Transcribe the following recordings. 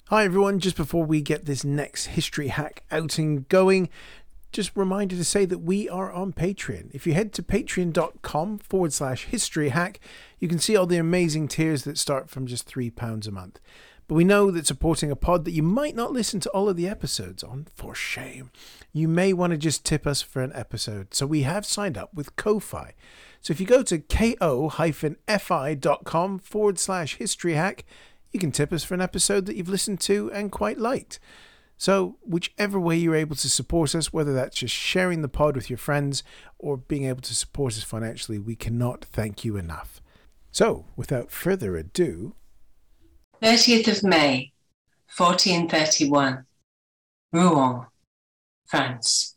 Hi everyone, just before we get this next history hack out and going, just a reminder to say that we are on Patreon. If you head to patreon.com/history hack, you can see all the amazing tiers that start from just £3 a month. But we know that supporting a pod that you might not listen to all of the episodes on, for shame, you may want to just tip us for an episode. So we have signed up with Ko-Fi. So if you go to ko-fi.com/history hack, you can tip us for an episode that you've listened to and quite liked. So whichever way you're able to support us, whether that's just sharing the pod with your friends or being able to support us financially, we cannot thank you enough. So without further ado... 30th of May, 1431, Rouen, France.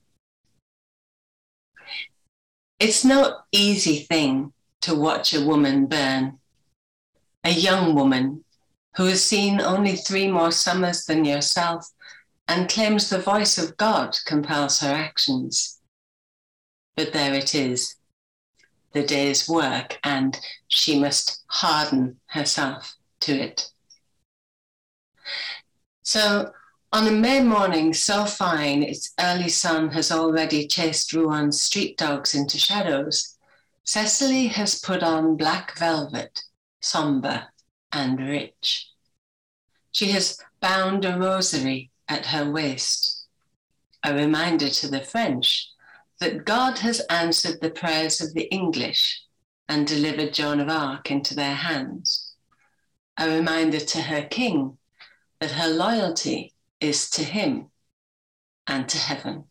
It's no easy thing to watch a woman burn. A young woman who has seen only 3 more summers than yourself and claims the voice of God compels her actions. But there it is, the day's work, and she must harden herself to it. So, on a May morning so fine its early sun has already chased Rouen's street dogs into shadows, Cecily has put on black velvet, sombre and rich. She has bound a rosary at her waist, a reminder to the French that God has answered the prayers of the English and delivered Joan of Arc into their hands, a reminder to her king that her loyalty is to him and to heaven.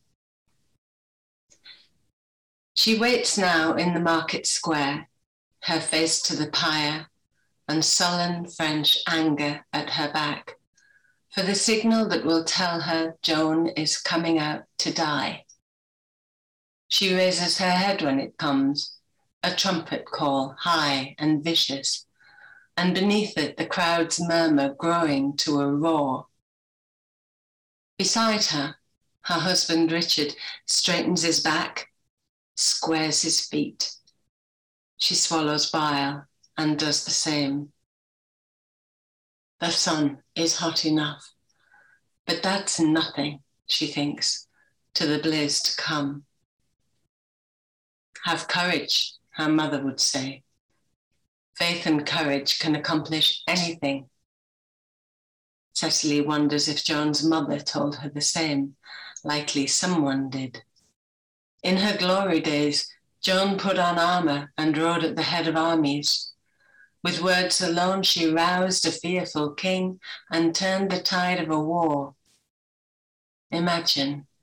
She waits now in the market square, her face to the pyre, and sullen French anger at her back, for the signal that will tell her Joan is coming out to die. She raises her head when it comes, a trumpet call, high and vicious, and beneath it the crowd's murmur growing to a roar. Beside her, her husband Richard straightens his back, squares his feet. She swallows bile and does the same. The sun is hot enough, but that's nothing, she thinks, to the blaze to come. Have courage, her mother would say. Faith and courage can accomplish anything. Cecily wonders if Joan's mother told her the same. Likely someone did. In her glory days, Joan put on armour and rode at the head of armies. With words alone she roused a fearful king and turned the tide of a war. Imagine.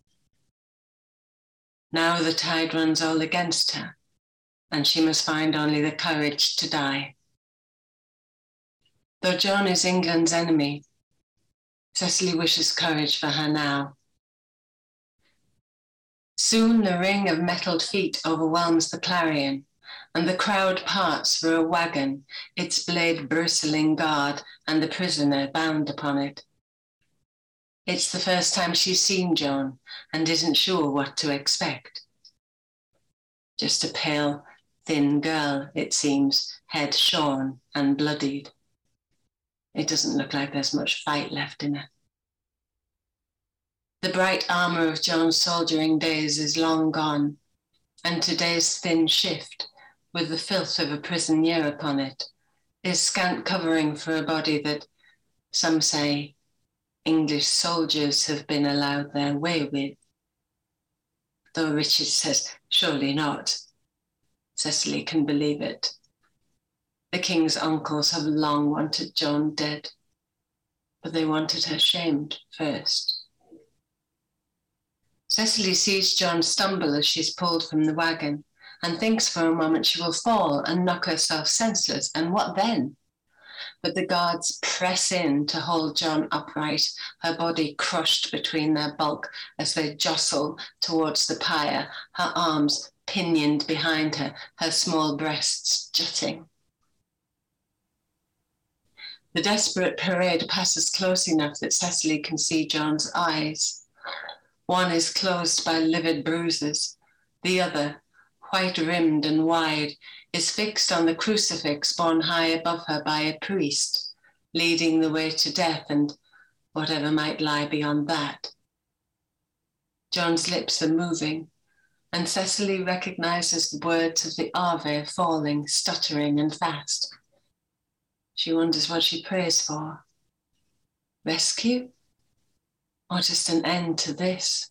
Now the tide runs all against her, and she must find only the courage to die. Though Joan is England's enemy, Cecily wishes courage for her now. Soon the ring of metalled feet overwhelms the clarion, and the crowd parts for a wagon, its blade bristling guard and the prisoner bound upon it. It's the first time she's seen Joan and isn't sure what to expect. Just a pale, thin girl, it seems, head shorn and bloodied. It doesn't look like there's much fight left in her. The bright armour of Joan's soldiering days is long gone, and today's thin shift, with the filth of a prison year upon it, is scant covering for a body that, some say, English soldiers have been allowed their way with. Though Richard says, surely not. Cecily can believe it. The king's uncles have long wanted Joan dead, but they wanted her shamed first. Cecily sees Joan stumble as she's pulled from the wagon and thinks for a moment she will fall and knock herself senseless, and what then? But the guards press in to hold Joan upright, her body crushed between their bulk as they jostle towards the pyre, her arms pinioned behind her, her small breasts jutting. The desperate parade passes close enough that Cecily can see Joan's eyes. One is closed by livid bruises. The other, white-rimmed and wide, is fixed on the crucifix borne high above her by a priest, leading the way to death, and whatever might lie beyond that. Joan's lips are moving, and Cecily recognises the words of the Ave falling, stuttering and fast. She wonders what she prays for. Rescue? Or just an end to this?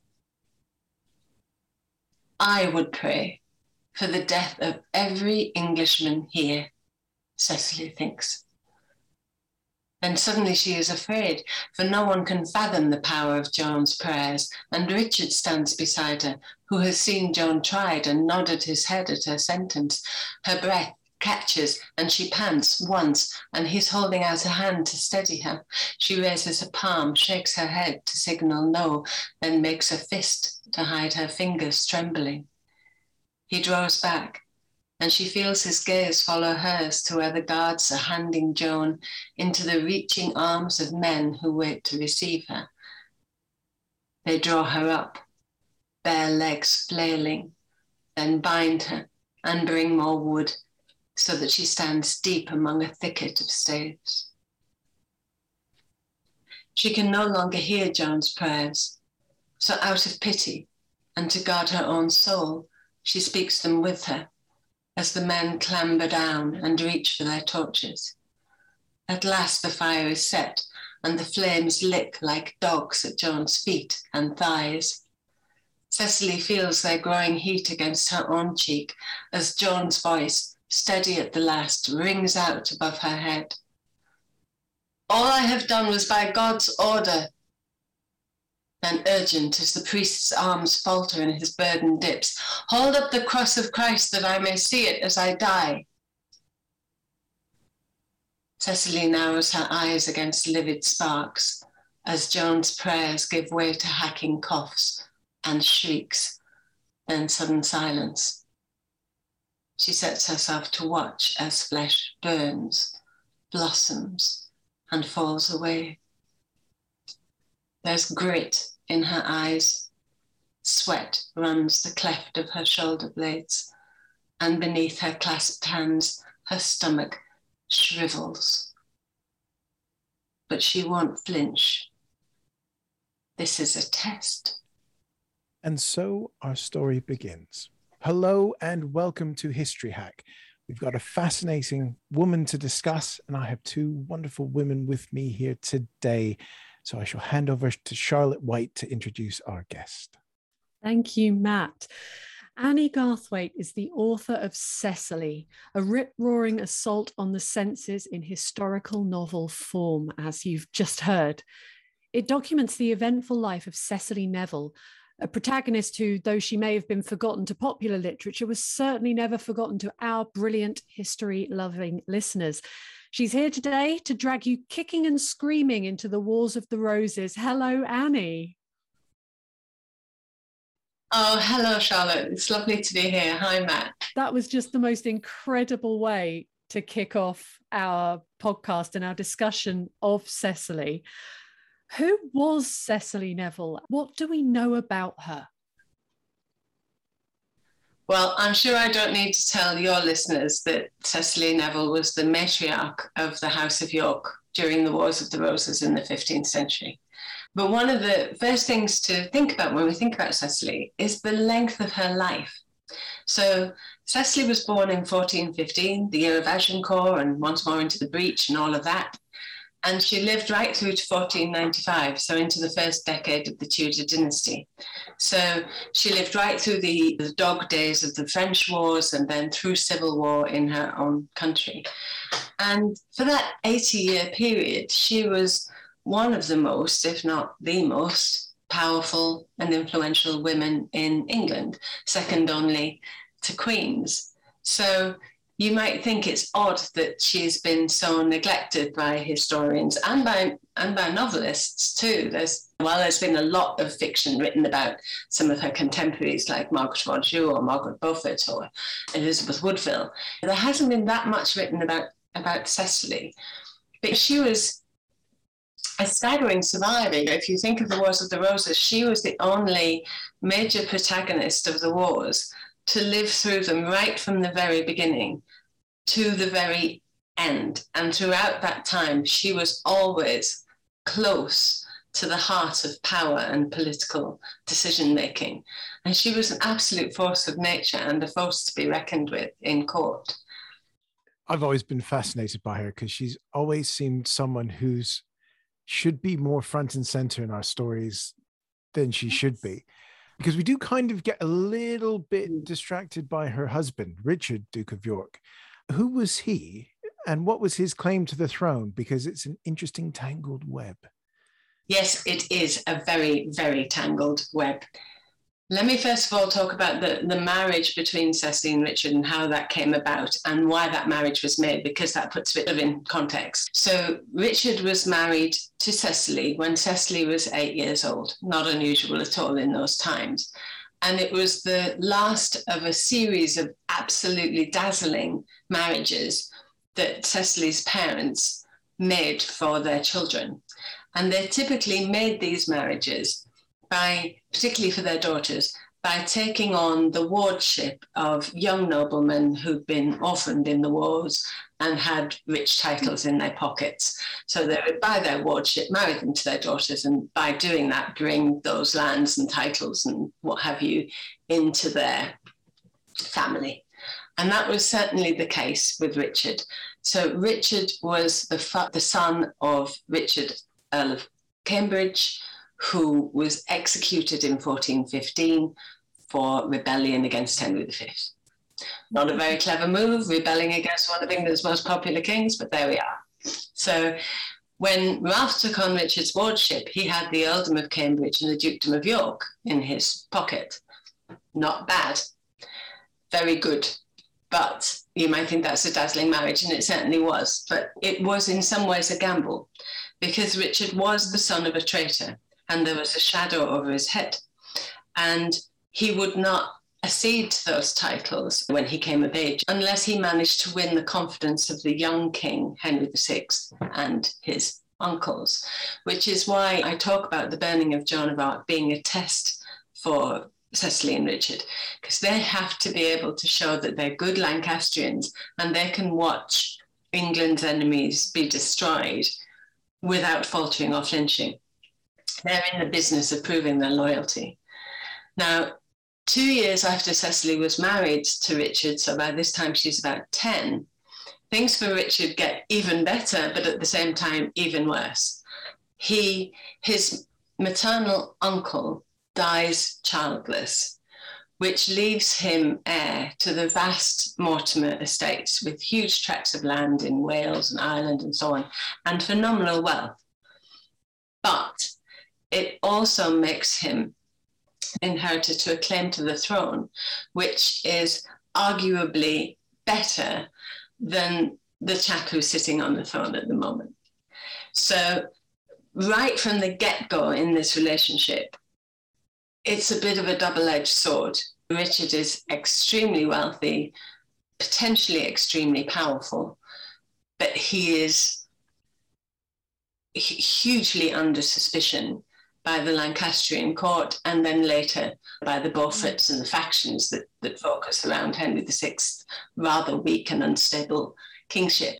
I would pray for the death of every Englishman here, Cecily thinks. Then suddenly she is afraid, for no one can fathom the power of Joan's prayers, and Richard stands beside her, who has seen Joan tried and nodded his head at her sentence. Her breath catches, and she pants once, and he's holding out a hand to steady her. She raises a palm, shakes her head to signal no, then makes a fist to hide her fingers trembling. He draws back, and she feels his gaze follow hers to where the guards are handing Joan into the reaching arms of men who wait to receive her. They draw her up, bare legs flailing, then bind her and bring more wood so that she stands deep among a thicket of staves. She can no longer hear Joan's prayers, so out of pity and to guard her own soul, she speaks them with her as the men clamber down and reach for their torches. At last the fire is set, and the flames lick like dogs at Joan's feet and thighs. Cecily feels their growing heat against her own cheek as Joan's voice, steady at the last, rings out above her head. All I have done was by God's order. Then urgent as the priest's arms falter and his burden dips, hold up the cross of Christ that I may see it as I die. Cecily narrows her eyes against livid sparks as Joan's prayers give way to hacking coughs and shrieks, then sudden silence. She sets herself to watch as flesh burns, blossoms, and falls away. There's grit in her eyes. Sweat runs the cleft of her shoulder blades, and beneath her clasped hands, her stomach shrivels. But she won't flinch. This is a test. And so our story begins. Hello and welcome to History Hack. We've got a fascinating woman to discuss, and I have two wonderful women with me here today. So I shall hand over to Charlotte White to introduce our guest. Thank you, Matt. Annie Garthwaite is the author of Cecily, a rip-roaring assault on the senses in historical novel form, as you've just heard. It documents the eventful life of Cecily Neville, a protagonist who, though she may have been forgotten to popular literature, was certainly never forgotten to our brilliant history-loving listeners. She's here today to drag you kicking and screaming into the Wars of the Roses. Hello, Annie. Oh, hello, Charlotte. It's lovely to be here. Hi, Matt. That was just the most incredible way to kick off our podcast and our discussion of Cecily. Who was Cecily Neville? What do we know about her? Well, I'm sure I don't need to tell your listeners that Cecily Neville was the matriarch of the House of York during the Wars of the Roses in the 15th century. But one of the first things to think about when we think about Cecily is the length of her life. So Cecily was born in 1415, the year of Agincourt and once more into the breach and all of that. And she lived right through to 1495, so into the first decade of the Tudor dynasty. So she lived right through the dog days of the French wars and then through civil war in her own country. And for that 80-year period, she was one of the most, if not the most, powerful and influential women in England, second only to queens. So you might think it's odd that she's been so neglected by historians and by novelists too. There's been a lot of fiction written about some of her contemporaries like Margaret of Anjou or Margaret Beaufort or Elizabeth Woodville. There hasn't been that much written about Cecily, but she was a staggering survivor. If you think of the Wars of the Roses, she was the only major protagonist of the wars to live through them right from the very beginning to the very end. And throughout that time, she was always close to the heart of power and political decision-making. And she was an absolute force of nature and a force to be reckoned with in court. I've always been fascinated by her because she's always seemed someone who's should be more front and center in our stories than she should be. Because we do kind of get a little bit distracted by her husband, Richard, Duke of York. Who was he and what was his claim to the throne? Because it's an interesting tangled web. Yes, it is a very, very tangled web. Let me first of all talk about the marriage between Cecily and Richard and how that came about and why that marriage was made, because that puts a bit in context. So Richard was married to Cecily when Cecily was 8 years old, not unusual at all in those times. And it was the last of a series of absolutely dazzling marriages that Cecily's parents made for their children. And they typically made these marriages by, particularly for their daughters, by taking on the wardship of young noblemen who'd been orphaned in the wars and had rich titles in their pockets. So they would buy their wardship, marry them to their daughters, and by doing that, bring those lands and titles and what have you into their family. And that was certainly the case with Richard. So Richard was the son of Richard, Earl of Cambridge, who was executed in 1415 for rebellion against Henry V. Not a very clever move, rebelling against one of England's most popular kings, but there we are. So when Ralph took on Richard's wardship, he had the Earldom of Cambridge and the Dukedom of York in his pocket. Not bad, very good. But you might think that's a dazzling marriage, and it certainly was. But it was in some ways a gamble, because Richard was the son of a traitor, and there was a shadow over his head. And he would not accede to those titles when he came of age unless he managed to win the confidence of the young king, Henry VI, and his uncles, which is why I talk about the burning of Joan of Arc being a test for Cecily and Richard, because they have to be able to show that they're good Lancastrians and they can watch England's enemies be destroyed without faltering or flinching. They're in the business of proving their loyalty. Now, 2 years after Cecily was married to Richard, so by this time she's about 10, things for Richard get even better, but at the same time, even worse. His maternal uncle dies childless, which leaves him heir to the vast Mortimer estates with huge tracts of land in Wales and Ireland and so on, and phenomenal wealth. But it also makes him inherited to a claim to the throne, which is arguably better than the chap who's sitting on the throne at the moment. So right from the get-go in this relationship, it's a bit of a double-edged sword. Richard is extremely wealthy, potentially extremely powerful, but he is hugely under suspicion by the Lancastrian court, and then later by the Beauforts and the factions that focus around Henry VI's rather weak and unstable kingship.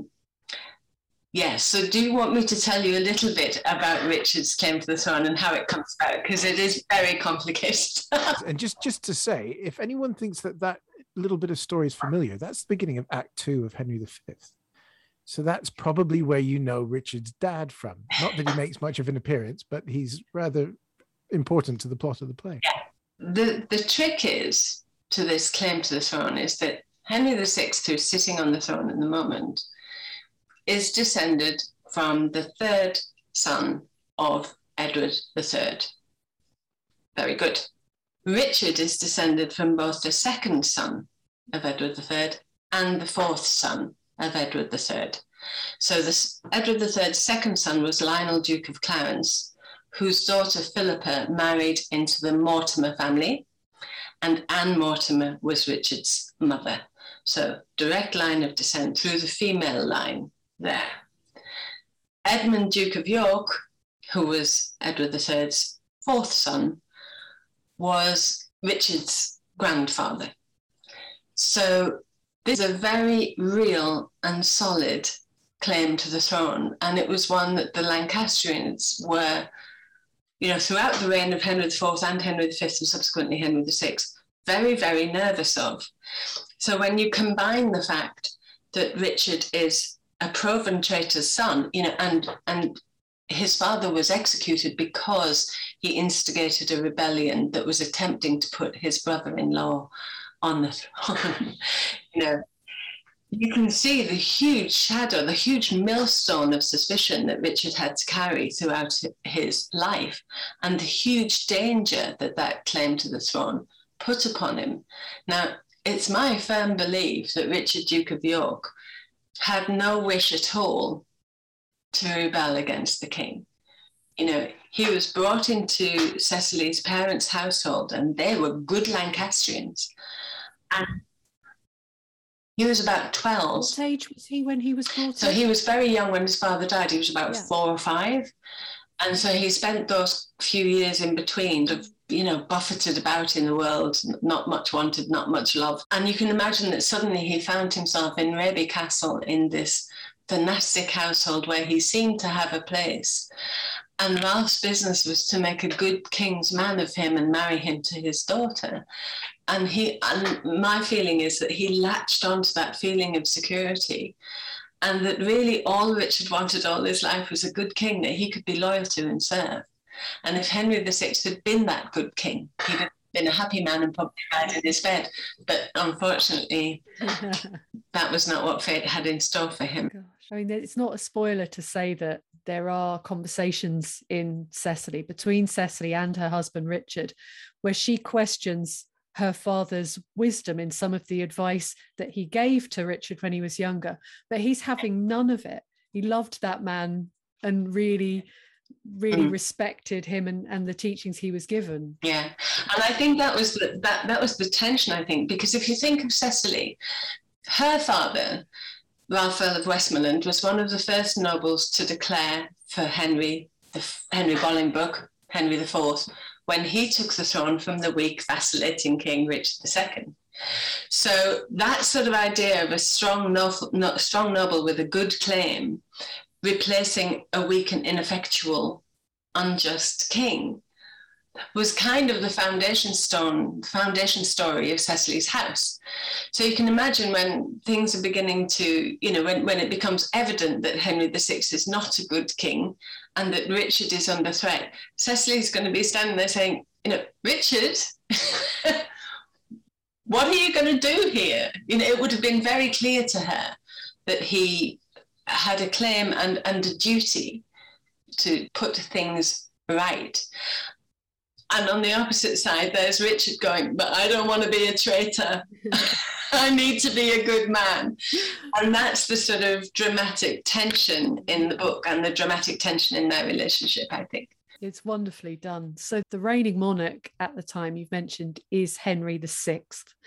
So do you want me to tell you a little bit about Richard's claim to the throne and how it comes about? Because it is very complicated. And just to say, if anyone thinks that little bit of story is familiar, that's the beginning of Act 2 of Henry V. So that's probably where you know Richard's dad from. Not that he makes much of an appearance, but he's rather important to the plot of the play. Yeah. The trick is to this claim to the throne is that Henry VI, who's sitting on the throne at the moment, is descended from the third son of Edward III. Very good. Richard is descended from both the second son of Edward III and the fourth son of Edward III. So Edward III's second son was Lionel, Duke of Clarence, whose daughter Philippa married into the Mortimer family, and Anne Mortimer was Richard's mother. So direct line of descent through the female line there. Edmund, Duke of York, who was Edward III's fourth son, was Richard's grandfather. So this is a very real and solid claim to the throne. And it was one that the Lancastrians were, throughout the reign of Henry IV and Henry V and subsequently Henry VI, very, very nervous of. So when you combine the fact that Richard is a proven traitor's son, and his father was executed because he instigated a rebellion that was attempting to put his brother-in-law on the throne, you can see the huge shadow, the huge millstone of suspicion that Richard had to carry throughout his life, and the huge danger that claim to the throne put upon him. Now, it's my firm belief that Richard, Duke of York, had no wish at all to rebel against the king. He was brought into Cecily's parents' household, and they were good Lancastrians. And he was about 12. What age was he when he was brought So up? he was very young when his father died. He was about 4 or 5. And so he spent those few years in between of, buffeted about in the world, not much wanted, not much love. And you can imagine that suddenly he found himself in Raby Castle in this dynastic household where he seemed to have a place. And Ralph's business was to make a good king's man of him and marry him to his daughter. And my feeling is that he latched onto that feeling of security, and that really all Richard wanted all his life was a good king that he could be loyal to and serve. And if Henry VI had been that good king, he'd have been a happy man and probably died in his bed. But unfortunately, that was not what fate had in store for him. Gosh. I mean, it's not a spoiler to say that there are conversations in Cecily, between Cecily and her husband Richard, where she questions her father's wisdom in some of the advice that he gave to Richard when he was younger, but he's having none of it. He loved that man and really respected him and the teachings he was given. Yeah, and I think that was the tension, I think, because if you think of Cecily, her father, Ralph Earl of Westmoreland, was one of the first nobles to declare for Henry Bolingbroke, Henry IV, when he took the throne from the weak, vacillating King Richard II. So that sort of idea of a strong noble with a good claim replacing a weak and ineffectual, unjust king was kind of the foundation story of Cecily's house. So you can imagine when things are beginning to, when it becomes evident that Henry VI is not a good king and that Richard is under threat, Cecily's going to be standing there saying, Richard, what are you going to do here? It would have been very clear to her that he had a claim and a duty to put things right. And on the opposite side, there's Richard going, but I don't want to be a traitor. I need to be a good man. And that's the sort of dramatic tension in the book and the dramatic tension in their relationship, I think. It's wonderfully done. So the reigning monarch at the time you've mentioned is Henry VI.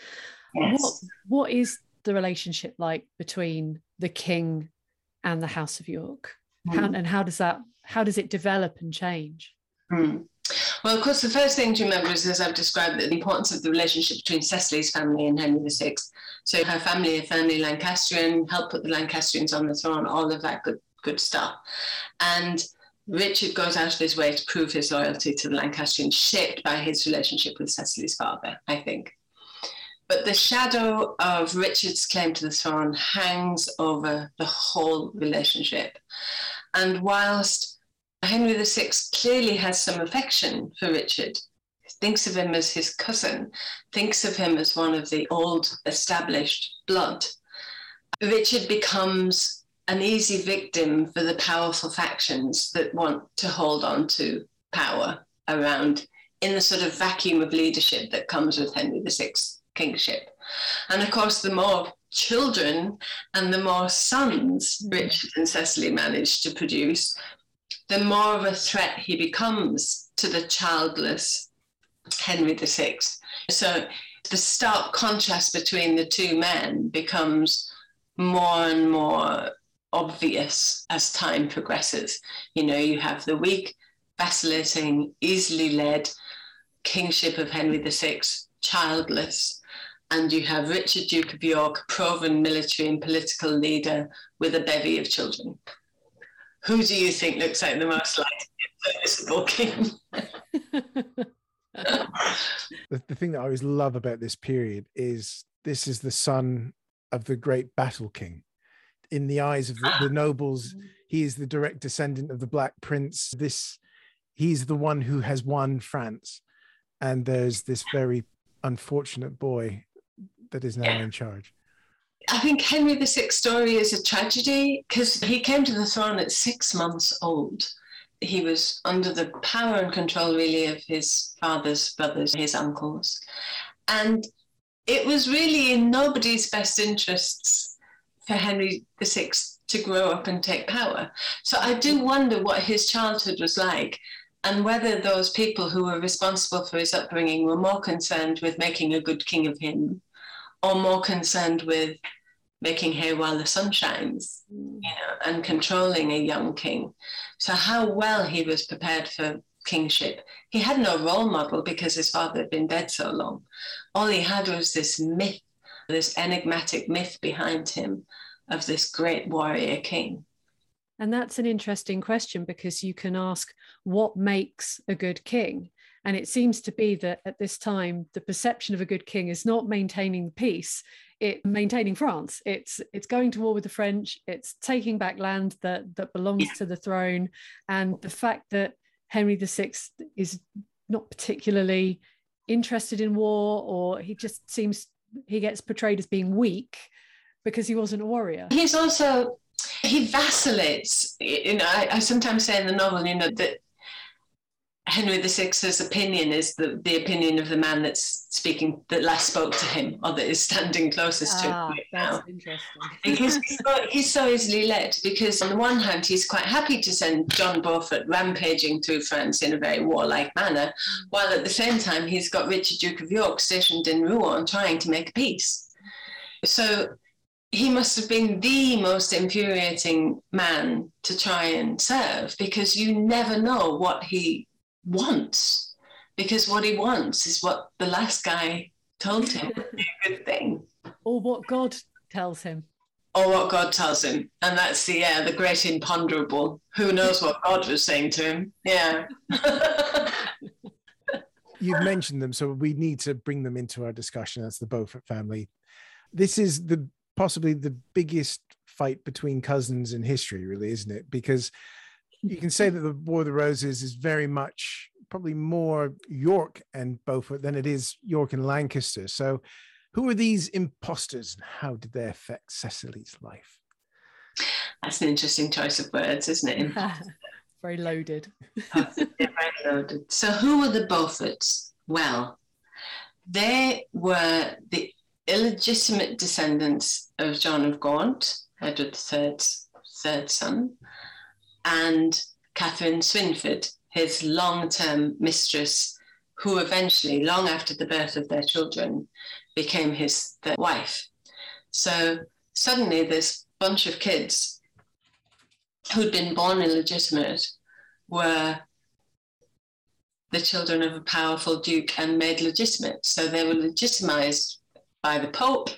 Yes. What is the relationship like between the king and the House of York? How does it develop and change? Well, of course, the first thing to remember is, as I've described, the importance of the relationship between Cecily's family and Henry VI. So her family, a family Lancastrian, helped put the Lancastrians on the throne, all of that good stuff. And Richard goes out of his way to prove his loyalty to the Lancastrians, shaped by his relationship with Cecily's father, I think. But the shadow of Richard's claim to the throne hangs over the whole relationship. And whilst Henry VI clearly has some affection for Richard, thinks of him as his cousin, thinks of him as one of the old established blood, Richard becomes an easy victim for the powerful factions that want to hold on to power around in the sort of vacuum of leadership that comes with Henry VI's kingship. And of course, the more children and the more sons Richard and Cecily manage to produce, the more of a threat he becomes to the childless Henry VI. So the stark contrast between the two men becomes more and more obvious as time progresses. You have the weak, vacillating, easily led kingship of Henry VI, childless, and you have Richard, Duke of York, proven military and political leader with a bevy of children. Who do you think looks like the most likely serviceable king? The thing that I always love about this period is this is the son of the great battle king. In the eyes of the nobles, he is the direct descendant of the Black Prince. He's the one who has won France. And there's this very unfortunate boy that is now in charge. I think Henry VI's story is a tragedy because he came to the throne at 6 months old. He was under the power and control, really, of his father's brothers, his uncles. And it was really in nobody's best interests for Henry VI to grow up and take power. So I do wonder what his childhood was like and whether those people who were responsible for his upbringing were more concerned with making a good king of him or more concerned with making hay while the sun shines, and controlling a young king. So how well he was prepared for kingship. He had no role model because his father had been dead so long. All he had was this myth, this enigmatic myth behind him of this great warrior king. And that's an interesting question because you can ask what makes a good king. And it seems to be that at this time, the perception of a good king is not maintaining peace, it's maintaining France. It's going to war with the French. It's taking back land that belongs to the throne. And the fact that Henry VI is not particularly interested in war, or he just seems, he gets portrayed as being weak because he wasn't a warrior. He vacillates. I sometimes say in the novel, that Henry VI's opinion is the opinion of the man that last spoke to him, or that is standing closest to him right now. That's interesting. Because he's so easily led, because on the one hand, he's quite happy to send John Beaufort rampaging through France in a very warlike manner, while at the same time, he's got Richard, Duke of York, stationed in Rouen trying to make peace. So he must have been the most infuriating man to try and serve, because you never know what he wants, because what he wants is what the last guy told him would be a good thing, or what God tells him, and that's the great imponderable. Who knows what God was saying to him? You've mentioned them, so we need to bring them into our discussion. That's the Beaufort family. This is possibly the biggest fight between cousins in history, really, isn't it? Because you can say that the War of the Roses is very much probably more York and Beaufort than it is York and Lancaster. So who are these imposters and how did they affect Cecily's life? That's an interesting choice of words, isn't it? Very loaded. Very loaded. So who were the Beauforts? Well, they were the illegitimate descendants of John of Gaunt, Edward III's third son, and Catherine Swynford, his long-term mistress, who eventually, long after the birth of their children, became his third wife. So suddenly this bunch of kids who'd been born illegitimate were the children of a powerful duke and made legitimate. So they were legitimized by the Pope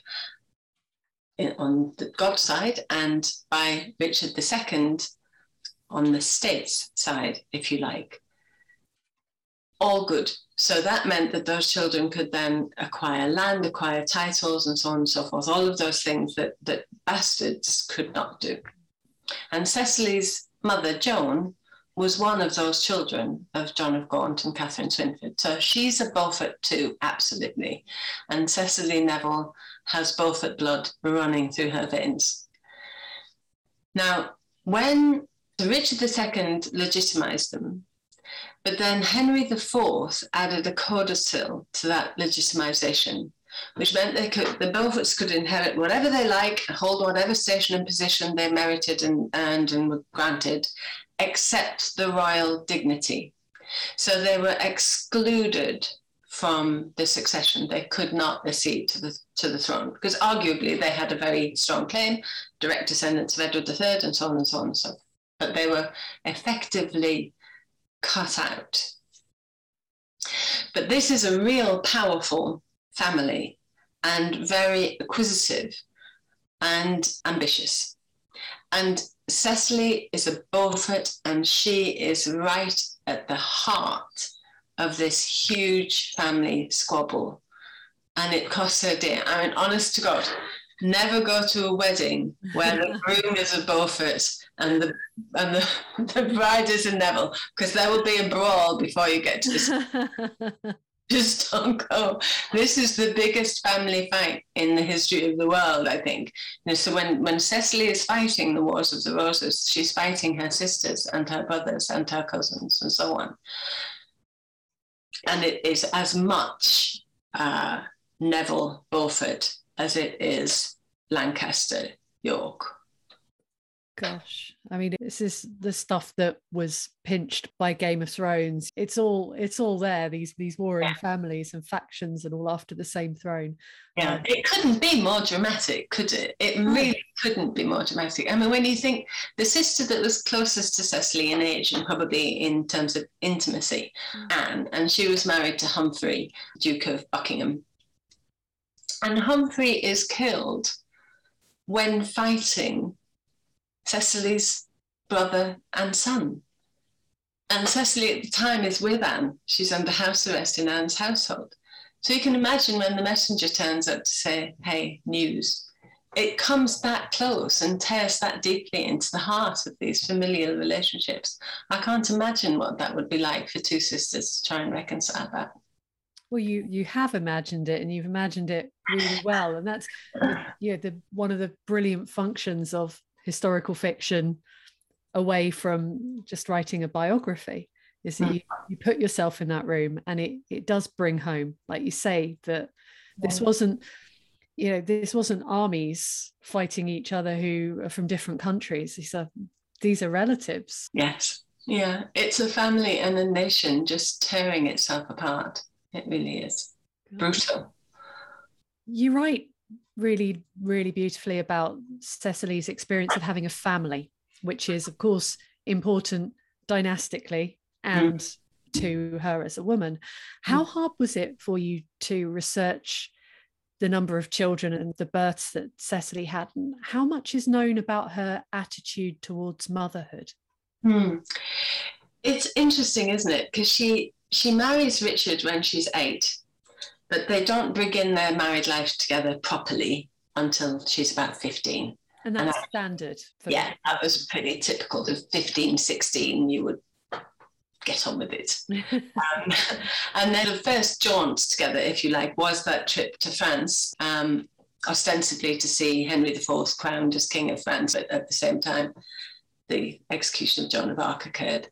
on the God's side and by Richard II on the state's side, if you like. All good. So that meant that those children could then acquire land, acquire titles, and so on and so forth, all of those things that bastards could not do. And Cecily's mother, Joan, was one of those children of John of Gaunt and Catherine Swynford. So she's a Beaufort too, absolutely. And Cecily Neville has Beaufort blood running through her veins. Now, when Richard II legitimized them, but then Henry IV added a codicil to that legitimization, which meant the Beauforts could inherit whatever they like, hold whatever station and position they merited and earned and were granted, except the royal dignity. So they were excluded from the succession. They could not accede to the throne, because arguably they had a very strong claim, direct descendants of Edward III, and so on and so on and so forth. But they were effectively cut out. But this is a real powerful family, and very acquisitive and ambitious. And Cecily is a Beaufort, and she is right at the heart of this huge family squabble. And it costs her dear. I mean, honest to God, never go to a wedding where the groom is a Beaufort and the bride is a Neville, because there will be a brawl before you get to this. Just don't go. This is the biggest family fight in the history of the world, I think. So when Cecily is fighting the Wars of the Roses, she's fighting her sisters and her brothers and her cousins and so on. And it is as much Neville Beaufort as it is Lancaster York. Gosh, I mean, this is the stuff that was pinched by Game of Thrones. It's all there. These warring families and factions and all after the same throne. Yeah, it couldn't be more dramatic, could it? It really couldn't be more dramatic. I mean, when you think the sister that was closest to Cecily in age and probably in terms of intimacy, Anne, and she was married to Humphrey, Duke of Buckingham. And Humphrey is killed when fighting Cecily's brother and son. And Cecily at the time is with Anne. She's under house arrest in Anne's household. So you can imagine when the messenger turns up to say, hey, news, it comes that close and tears that deeply into the heart of these familial relationships. I can't imagine what that would be like for two sisters to try and reconcile that. Well, you have imagined it, and you've imagined it really well. And that's one of the brilliant functions of historical fiction, away from just writing a biography, is that you put yourself in that room, and it does bring home, like you say, that this wasn't armies fighting each other who are from different countries. These are relatives. Yes. Yeah. It's a family and a nation just tearing itself apart. It really is brutal. You write really, really beautifully about Cecily's experience of having a family, which is, of course, important dynastically and to her as a woman. How hard was it for you to research the number of children and the births that Cecily had? And how much is known about her attitude towards motherhood? It's interesting, isn't it? Because she marries Richard when she's 8. But they don't begin their married life together properly until she's about 15. And that's standard. Yeah, that was pretty typical. Of 15, 16, you would get on with it. And then the first jaunt together, if you like, was that trip to France, ostensibly to see Henry IV crowned as King of France. But at the same time, the execution of Joan of Arc occurred.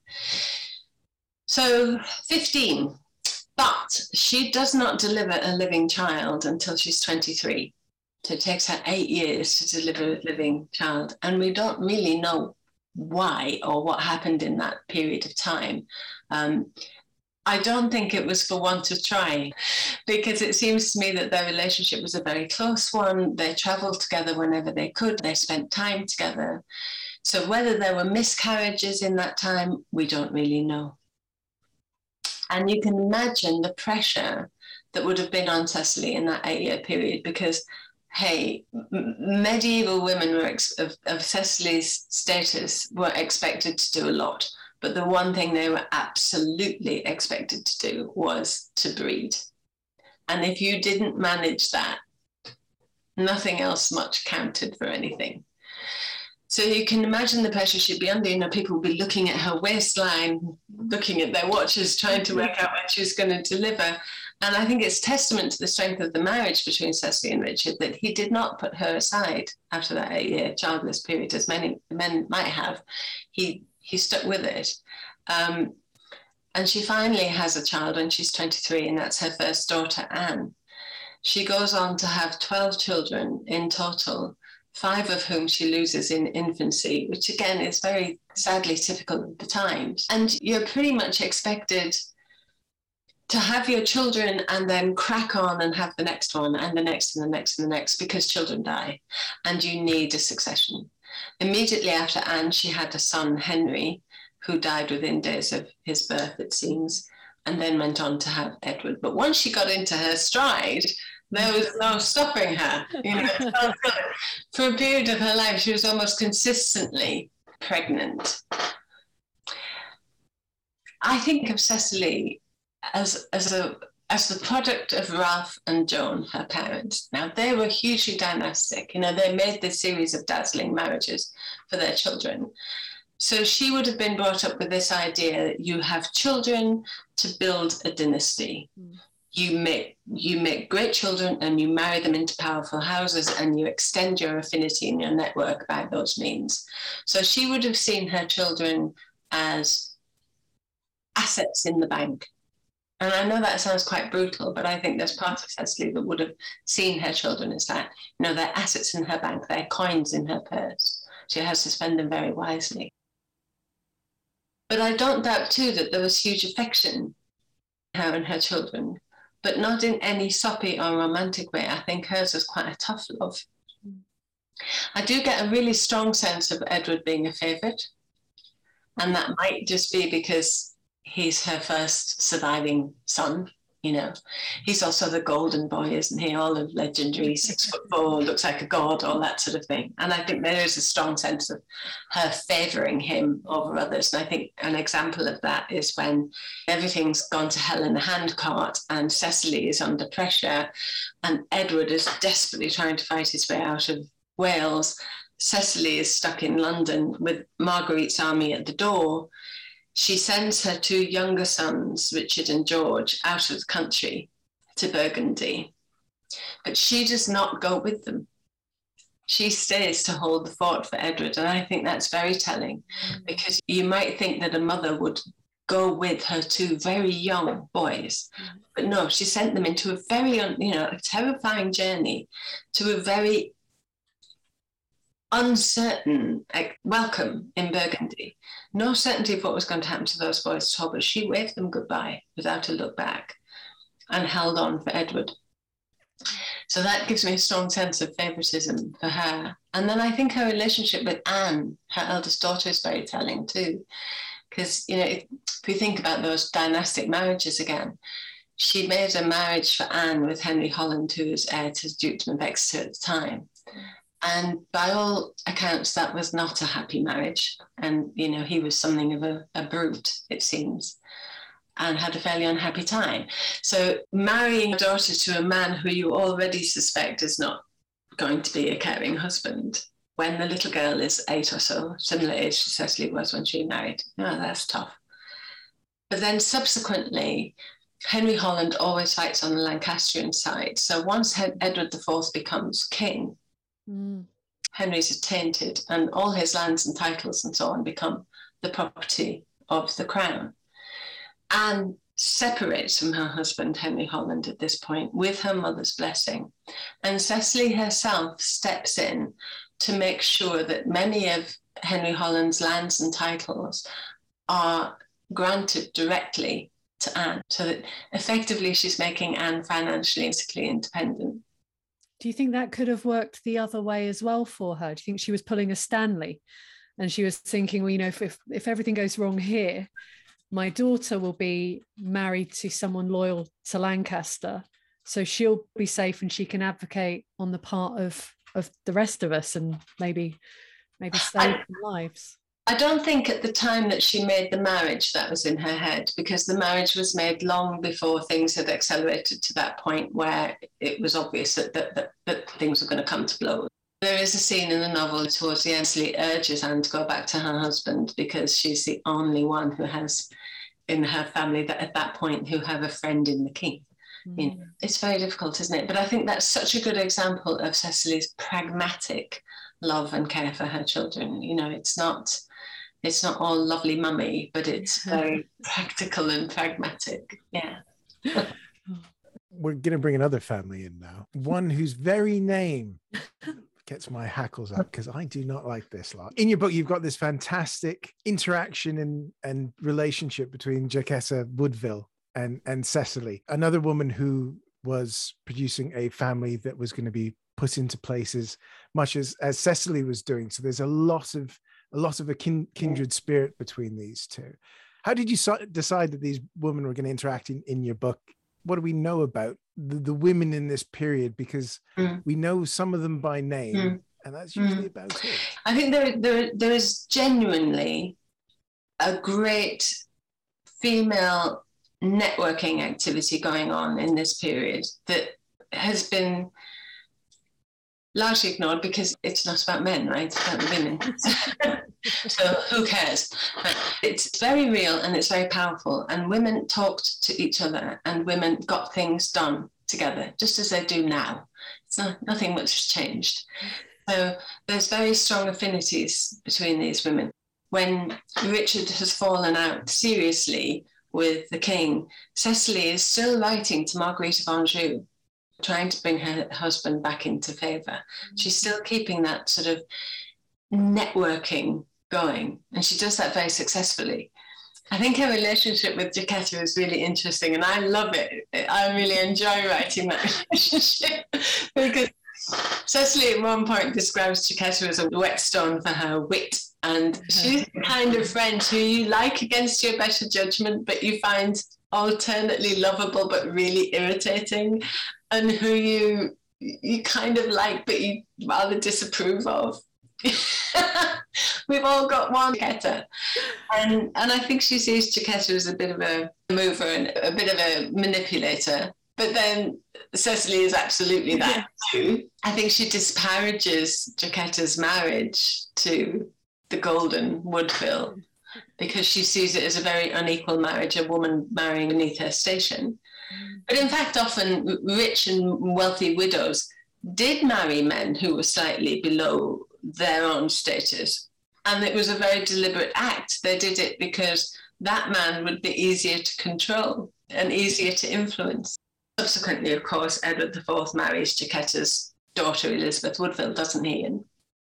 So 15. But she does not deliver a living child until she's 23. So it takes her 8 years to deliver a living child. And we don't really know why or what happened in that period of time. I don't think it was for want of trying, because it seems to me that their relationship was a very close one. They traveled together whenever they could. They spent time together. So whether there were miscarriages in that time, we don't really know. And you can imagine the pressure that would have been on Cecily in that 8-year period, because, hey, medieval women of Cecily's status were expected to do a lot. But the one thing they were absolutely expected to do was to breed. And if you didn't manage that, nothing else much counted for anything. So you can imagine the pressure she'd be under. People would be looking at her waistline, looking at their watches, trying to work out when she was going to deliver. And I think it's testament to the strength of the marriage between Cecily and Richard that he did not put her aside after that 8-year childless period, as many men might have. He stuck with it. And she finally has a child when she's 23, and that's her first daughter, Anne. She goes on to have 12 children in total, 5 of whom she loses in infancy, which again is very sadly typical of the times. And you're pretty much expected to have your children and then crack on and have the next one and the next and the next and the next, because children die and you need a succession. Immediately after Anne, she had a son, Henry, who died within days of his birth, it seems, and then went on to have Edward. But once she got into her stride, There was no stopping her. For a period of her life, she was almost consistently pregnant. I think of Cecily as the product of Ralph and Joan, her parents. Now, they were hugely dynastic. They made this series of dazzling marriages for their children. So she would have been brought up with this idea that you have children to build a dynasty. You make great children and you marry them into powerful houses and you extend your affinity and your network by those means. So she would have seen her children as assets in the bank. And I know that sounds quite brutal, but I think there's part of Cecily that would have seen her children as that. They're assets in her bank, they're coins in her purse. She has to spend them very wisely. But I don't doubt too that there was huge affection in her and her children, but not in any soppy or romantic way. I think hers was quite a tough love. I do get a really strong sense of Edward being a favourite, and that might just be because he's her first surviving son. He's also the golden boy, isn't he? All of legendary, 6'4", looks like a god, all that sort of thing. And I think there is a strong sense of her favouring him over others. And I think an example of that is when everything's gone to hell in the handcart and Cecily is under pressure and Edward is desperately trying to fight his way out of Wales. Cecily is stuck in London with Marguerite's army at the door. She sends her two younger sons, Richard and George, out of the country to Burgundy. But she does not go with them. She stays to hold the fort for Edward. And I think that's very telling, because you might think that a mother would go with her two very young boys. But no, she sent them into a very, a terrifying journey to a very uncertain welcome in Burgundy. No certainty of what was going to happen to those boys at all, but she waved them goodbye without a look back and held on for Edward. So that gives me a strong sense of favouritism for her. And then I think her relationship with Anne, her eldest daughter, is very telling too. Because, if we think about those dynastic marriages again, she made a marriage for Anne with Henry Holland, who was heir to the Dukedom of Exeter at the time. And by all accounts, that was not a happy marriage. And, he was something of a brute, it seems, and had a fairly unhappy time. So marrying a daughter to a man who you already suspect is not going to be a caring husband when the little girl is 8 or so, similar age to Cecily was when she married. That's tough. But then subsequently, Henry Holland always fights on the Lancastrian side. So once Edward IV becomes king, Henry's attainted, and all his lands and titles and so on become the property of the crown. Anne separates from her husband, Henry Holland, at this point with her mother's blessing. And Cecily herself steps in to make sure that many of Henry Holland's lands and titles are granted directly to Anne, so that effectively she's making Anne financially and physically independent. Do you think that could have worked the other way as well for her? Do you think she was pulling a Stanley and she was thinking, well, if everything goes wrong here, my daughter will be married to someone loyal to Lancaster, so she'll be safe and she can advocate on the part of the rest of us and maybe save lives? I don't think at the time that she made the marriage that was in her head, because the marriage was made long before things had accelerated to that point where it was obvious that things were going to come to blows. There is a scene in the novel towards the end, Cecily urges Anne to go back to her husband because she's the only one who has in her family that at that point who have a friend in the king. It's very difficult, isn't it? But I think that's such a good example of Cecily's pragmatic love and care for her children. It's not all lovely mummy, but it's very practical and pragmatic. Yeah. We're going to bring another family in now. One whose very name gets my hackles up because I do not like this lot. In your book, you've got this fantastic interaction and relationship between Jacquessa Woodville and Cecily, another woman who was producing a family that was going to be put into places much as Cecily was doing. So there's a lot of a kindred spirit between these two. How did you decide that these women were going to interact in your book? What do we know about the women in this period, because we know some of them by name, and that's usually about it. I think there is genuinely a great female networking activity going on in this period that has been largely ignored because it's not about men, right? It's about the women. So who cares? But it's very real and it's very powerful. And women talked to each other and women got things done together, just as they do now. It's nothing much has changed. So there's very strong affinities between these women. When Richard has fallen out seriously with the king, Cecily is still writing to Marguerite of Anjou, trying to bring her husband back into favour. She's still keeping that sort of networking going, and she does that very successfully. I think her relationship with Jacquetta is really interesting, and I love it. I really enjoy writing that relationship because Cecily at one point describes Jacquetta as a whetstone for her wit, and she's the kind of friend who you like against your better judgment, but you find alternately lovable but really irritating, and who you kind of like but you rather disapprove of. We've all got one Jacquetta, and I think she sees Jacquetta as a bit of a mover and a bit of a manipulator, but then Cecily is absolutely that too. I think she disparages Jacquetta's marriage to the Golden Woodville because she sees it as a very unequal marriage, a woman marrying beneath her station. But in fact, often rich and wealthy widows did marry men who were slightly below their own status. And it was a very deliberate act. They did it because that man would be easier to control and easier to influence. Subsequently, of course, Edward IV marries Jacquetta's daughter, Elizabeth Woodville, doesn't he? And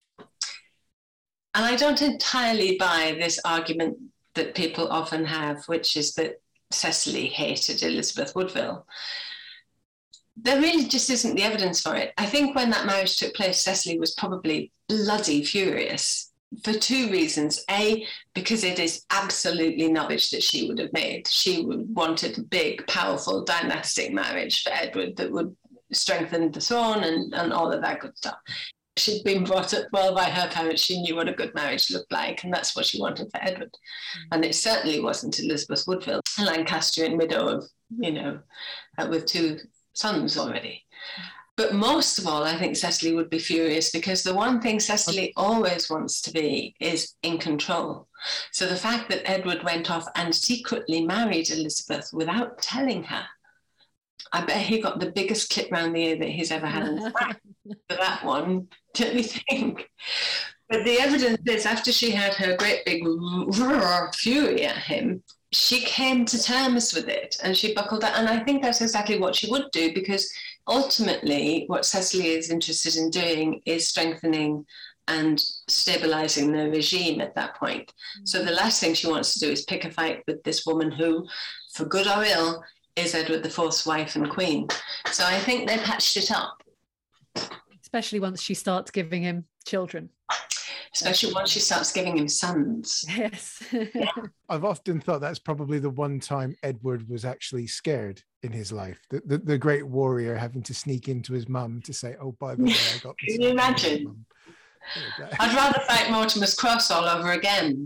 I don't entirely buy this argument that people often have, which is that Cecily hated Elizabeth Woodville. There really just isn't the evidence for it. I think when that marriage took place, Cecily was probably bloody furious for two reasons. A, because it is absolutely knowledge that she would have made. She wanted a big, powerful, dynastic marriage for Edward that would strengthen the throne and all of that good stuff. She'd been brought up well by her parents. She knew what a good marriage looked like, and that's what she wanted for Edward. And it certainly wasn't Elizabeth Woodville, a Lancastrian widow of, with two sons already. But most of all, I think Cecily would be furious because the one thing Cecily always wants to be is in control. So the fact that Edward went off and secretly married Elizabeth without telling her, I bet he got the biggest clip round the ear that he's ever had in for that one, don't you think? But the evidence is, after she had her great big fury at him, she came to terms with it and she buckled down. And I think that's exactly what she would do, because ultimately what Cecily is interested in doing is strengthening and stabilizing the regime at that point. Mm-hmm. So the last thing she wants to do is pick a fight with this woman who, for good or ill, is Edward IV's wife and queen. So I think they patched it up. Especially once she starts giving him children. Especially once she starts giving him sons. Yes. Yeah. I've often thought that's probably the one time Edward was actually scared in his life. The great warrior having to sneak into his mum to say, oh, by the way, I got this. Can you imagine? I'd rather fight Mortimer's Cross all over again.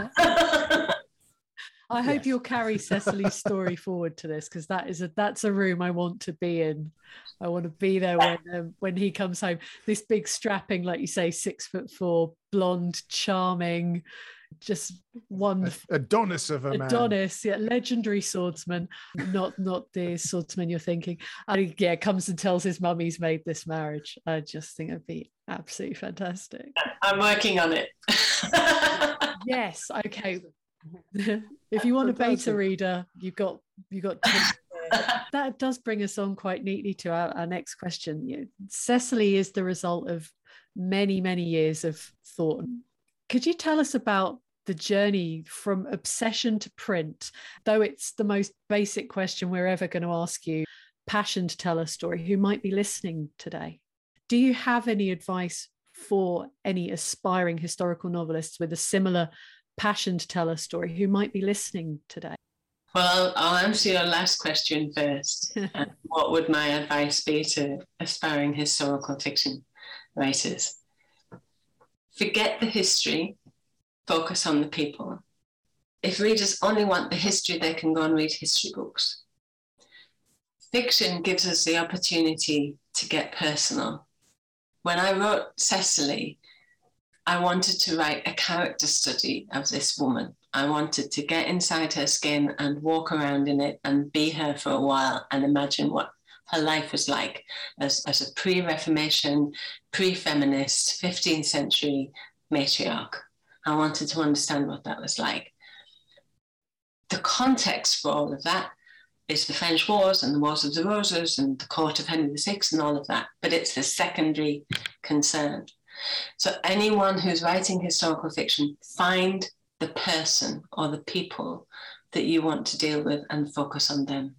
I hope you'll carry Cecily's story forward to this, because that's a room I want to be in. I want to be there when he comes home. This big strapping, like you say, 6'4", blonde, charming, just wonderful Adonis of a man. Adonis, yeah, legendary swordsman. Not the swordsman you're thinking. Comes and tells his mum he's made this marriage. I just think it'd be absolutely fantastic. I'm working on it. Yes. Okay. If you want a beta reader, you've got that does bring us on quite neatly to our next question. Cecily is the result of many years of thought. Could you tell us about the journey from obsession to print? Though it's the most basic question we're ever going to ask you, passion to tell a story, who might be listening today. Do you have any advice for any aspiring historical novelists with a similar passion to tell a story who might be listening today? Well, I'll answer your last question first. What would my advice be to aspiring historical fiction writers? Forget the history, focus on the people. If readers only want the history, they can go and read history books. Fiction gives us the opportunity to get personal. When I wrote Cecily, I wanted to write a character study of this woman. I wanted to get inside her skin and walk around in it and be her for a while and imagine what her life was like as a pre-Reformation, pre-feminist, 15th century matriarch. I wanted to understand what that was like. The context for all of that is the French Wars and the Wars of the Roses and the court of Henry VI and all of that, but it's the secondary concern. So anyone who's writing historical fiction, find the person or the people that you want to deal with and focus on them.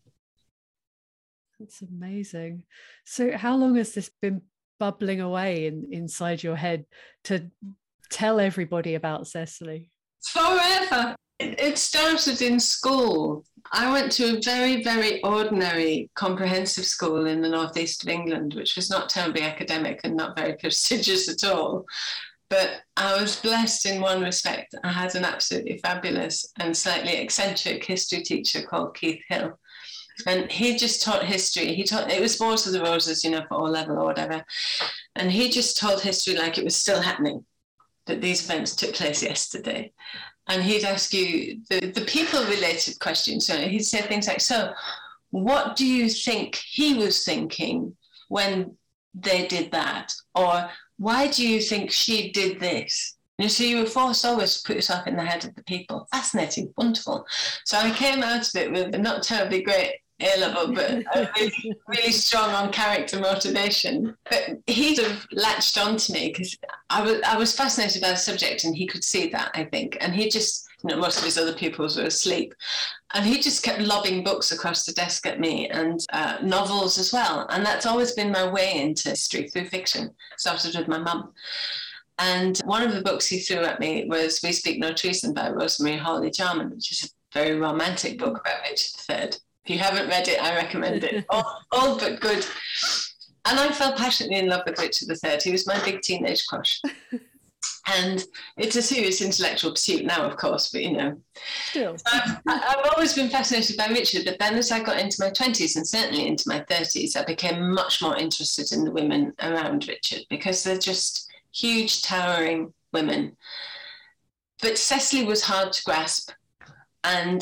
That's amazing. So how long has this been bubbling away inside your head to tell everybody about Cecily? Forever. It started in school. I went to a very, very ordinary comprehensive school in the northeast of England, which was not terribly academic and not very prestigious at all. But I was blessed in one respect. I had an absolutely fabulous and slightly eccentric history teacher called Keith Hill. And he just taught history. It was Wars of the Roses, for O-level or whatever. And he just taught history like it was still happening, that these events took place yesterday. And he'd ask you the people-related questions. So he'd say things like, so what do you think he was thinking when they did that? Or why do you think she did this? So you were forced always to put yourself in the head of the people. Fascinating, wonderful. So I came out of it with a not terribly great A-level, but really strong on character motivation. But he sort of latched on to me because I was fascinated by the subject, and he could see that, I think. And he just, most of his other pupils were asleep. And he just kept lobbing books across the desk at me, and novels as well. And that's always been my way into history, through fiction. Started with my mum. And one of the books he threw at me was We Speak No Treason by Rosemary Hawley Jarman, which is a very romantic book about Richard III. If you haven't read it, I recommend it. All but good. And I fell passionately in love with Richard III. He was my big teenage crush. And it's a serious intellectual pursuit now, of course, but Still. So I've always been fascinated by Richard, but then as I got into my 20s and certainly into my 30s, I became much more interested in the women around Richard, because they're just huge, towering women. But Cecily was hard to grasp. And,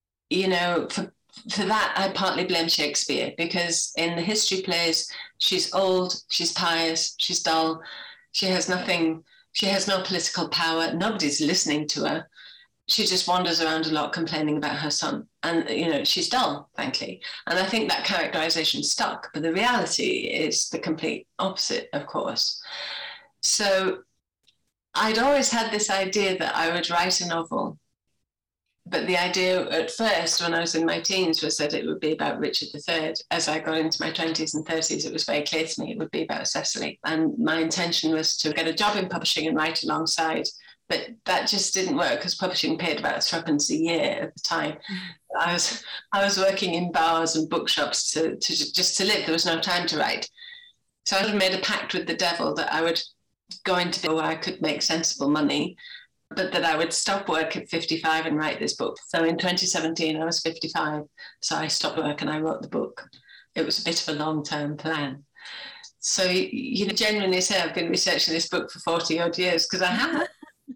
for that, I partly blame Shakespeare, because in the history plays, she's old, she's pious, she's dull, she has nothing, she has no political power, nobody's listening to her. She just wanders around a lot complaining about her son. And, she's dull, frankly. And I think that characterization stuck. But the reality is the complete opposite, of course. So I'd always had this idea that I would write a novel. But the idea at first, when I was in my teens, was that it would be about Richard III. As I got into my 20s and 30s, it was very clear to me it would be about Cecily. And my intention was to get a job in publishing and write alongside. But that just didn't work, because publishing paid about £3 a year at the time. I was working in bars and bookshops just to live. There was no time to write. So I made a pact with the devil that I would go into where I could make sensible money, but that I would stop work at 55 and write this book. So in 2017, I was 55. So I stopped work and I wrote the book. It was a bit of a long-term plan. So, genuinely say I've been researching this book for 40 odd years, because I haven't.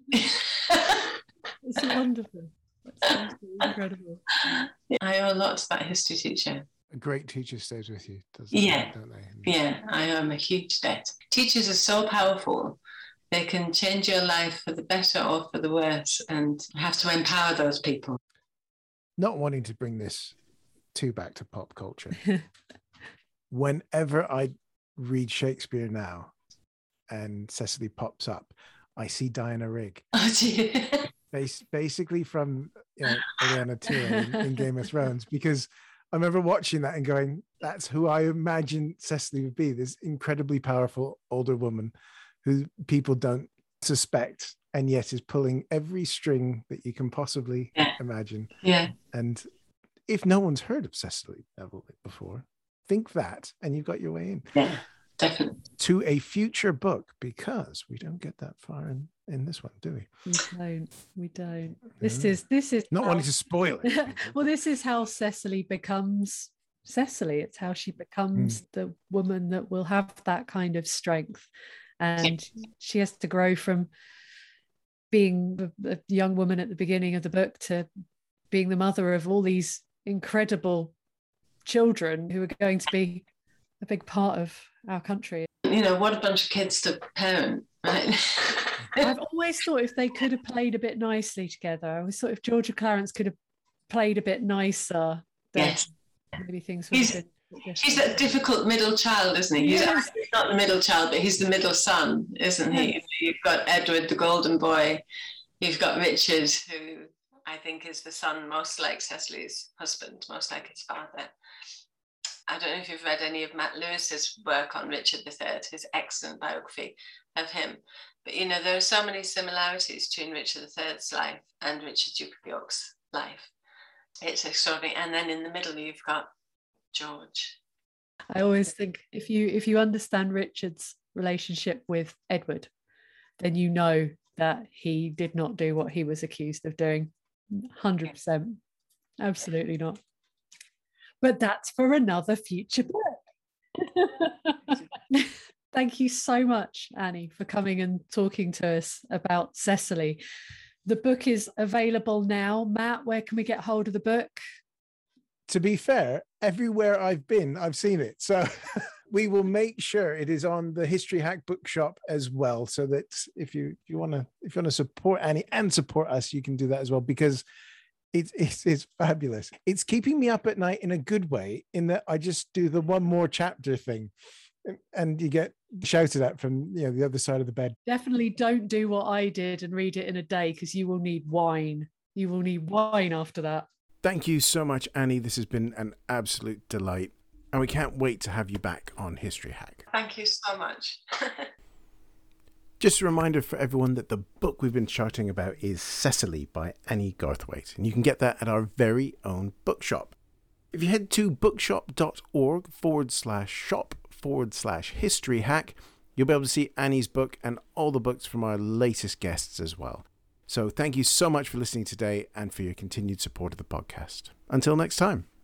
It's wonderful. That's incredible. I owe a lot to that history teacher. A great teacher stays with you, doesn't Yeah. Don't they? Yeah, I am a huge debt. Teachers are so powerful. They can change your life for the better or for the worse, and you have to empower those people. Not wanting to bring this too back to pop culture. Whenever I read Shakespeare now and Cecily pops up, I see Diana Rigg. Oh, dear. Basically from Lyanna Tyrell in Game of Thrones, because I remember watching that and going, that's who I imagine Cecily would be, this incredibly powerful older woman who people don't suspect, and yet is pulling every string that you can possibly imagine. Yeah. And if no one's heard of Cecily Neville before, think that, and you've got your way in. Yeah, definitely. To a future book, because we don't get that far in this one, do we? We don't. This is not wanting to spoil it. Well, this is how Cecily becomes Cecily. It's how she becomes the woman that will have that kind of strength, and she has to grow from being a young woman at the beginning of the book to being the mother of all these incredible children who are going to be a big part of our country. You know, what a bunch of kids to parent, right? I've always thought if they could have played a bit nicely together, I always thought if Georgia Clarence could have played a bit nicer, then maybe things would have been different. He's that difficult middle child, isn't he? He's not the middle child, but he's the middle son, isn't he? You've got Edward, the golden boy. You've got Richard, who I think is the son most like Cecily's husband, most like his father. I don't know if you've read any of Matt Lewis's work on Richard III, his excellent biography of him. But, you know, there are so many similarities between Richard III's life and Richard, Duke of York's life. It's extraordinary. And then in the middle, you've got George. I always think if you understand Richard's relationship with Edward, then you know that he did not do what he was accused of doing. 100%. Absolutely not. But that's for another future book. Thank you so much, Annie, for coming and talking to us about Cecily. The book is available now. Matt, where can we get hold of the book? To be fair, everywhere I've been, I've seen it. So we will make sure it is on the History Hack bookshop as well, so that if you want to support Annie and support us, you can do that as well, because it's fabulous. It's keeping me up at night in a good way, in that I just do the one more chapter thing, and you get shouted at from the other side of the bed. Definitely don't do what I did and read it in a day, because you will need wine. You will need wine after that. Thank you so much, Annie. This has been an absolute delight, and we can't wait to have you back on History Hack. Thank you so much. Just a reminder for everyone that the book we've been chatting about is Cecily by Annie Garthwaite, and you can get that at our very own bookshop. If you head to bookshop.org/shop/history hack, you'll be able to see Annie's book and all the books from our latest guests as well. So thank you so much for listening today and for your continued support of the podcast. Until next time.